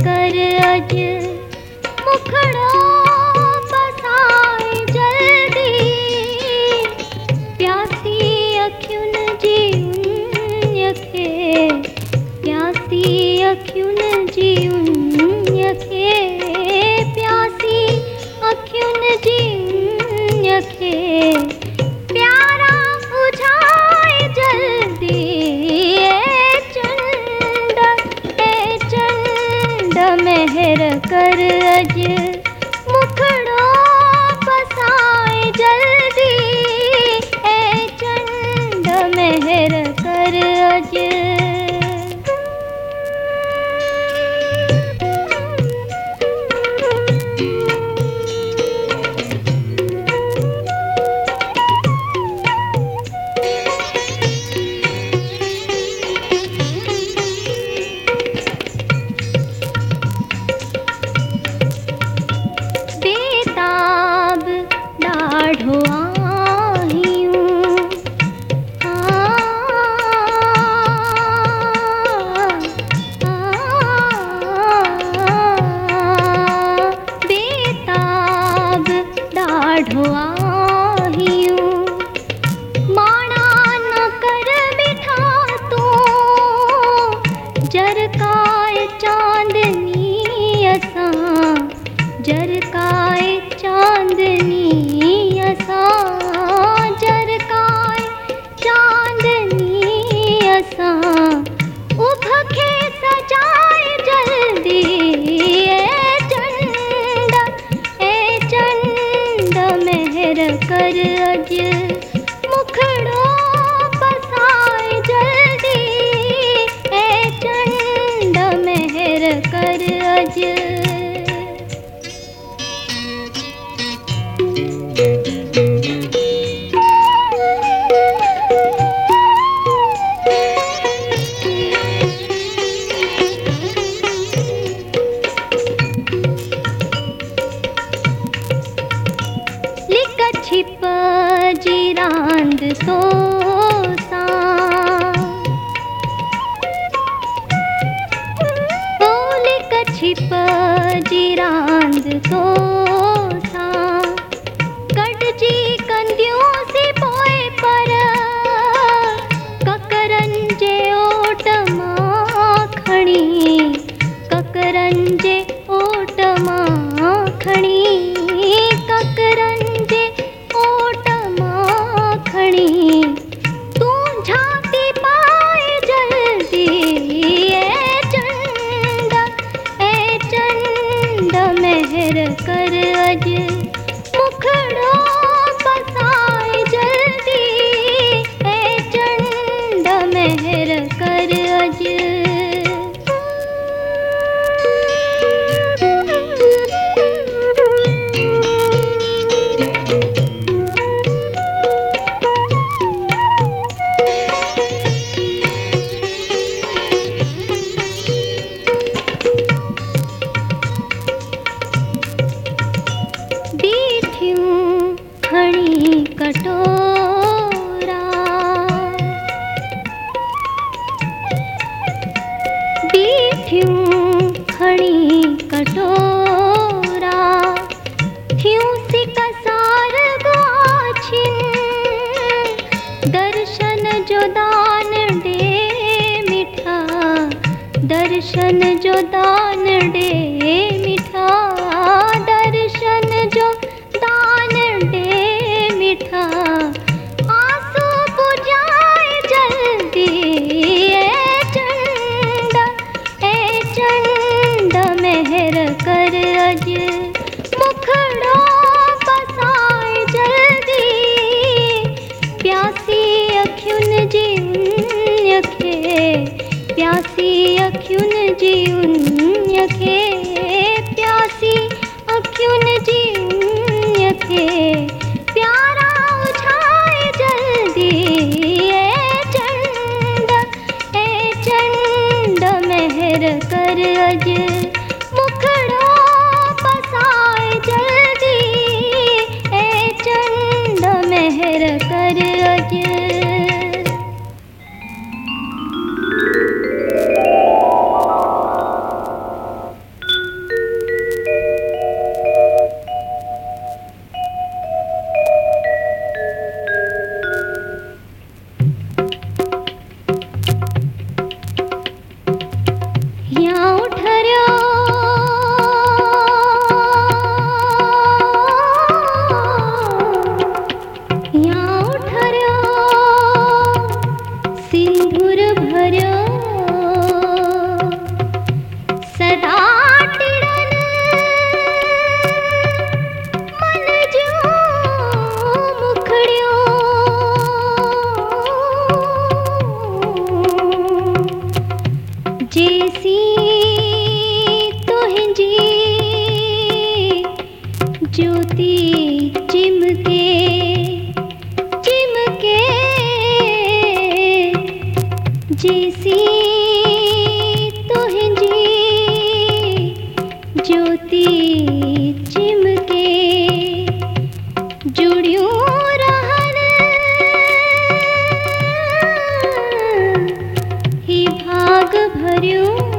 कर अज मुखड़ो बसाए जल्दी प्यासी अखियुन जी उन्यखे प्यासी अखियुन जी उन्यखे प्यासी अखियुन जी उन्यखे प्यारा बुझाए जल्दी मेहर कर अज मुखड़ो बसाए जल्दी ए चंड मेहर कर अज कर अज मुखड़ो बसाए जल्दी ए चंड मेहर कर अज छिप जिरांद सोसा लिक छिप जिरांद सोसा कटजी कंदियों से पोए पर ककरन जे ओट माखणी ककरन जे ओट माखणी ककरन जे ओट माखणी तू झांकी पाए जल्दी ए चंड मेहर कर अज मुखड़ो बसाए जल्दी ए चंड मेहर कर अज कटोरा बीठ्यूं खणी कटोरा थ्यूं सी कसार गाछिन दर्शन जो दान दे मिठा दर्शन जो दान दे मिठा दर्शन जो दान दे मिठा आंसू बुझाए जल्दी ए चंड मेहर कर अज मुखड़ो बसाए जल्दी प्यासी अखियुन जी उन्यखे प्यासी अखियुन जी उन्यखे प्यासी अखियुन जी उन्यखे प्यारा उछाए जल्दी ए चंड मेहर कर अज मुखड़ो बसाए जल्दी ए चंड मेहर कर अज ठरियो यां ठरियो सिंदूर भरियो सदा टिड़न मन जो मुखड़ियो जैसी तुझी ज्योति चिमके चिमके जैसी तुझी ज्योति चिमके जुड़ियों रहन ही भाग भरियो